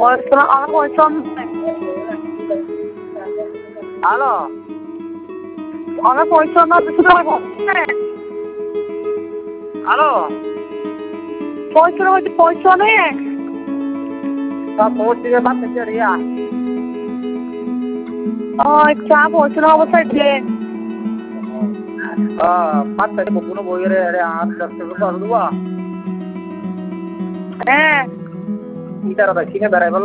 hello আমার পয়সা না হ্যালো পয়সা নেই সব পৌঁছে বাদ থেকে রিয়া চা পয়সা অবস্থায় যে বাদ থেকে বকুনো বইয়ে রে আর 10 টাকা দেবো হ্যাঁ কি তারা কিনে বেড়াই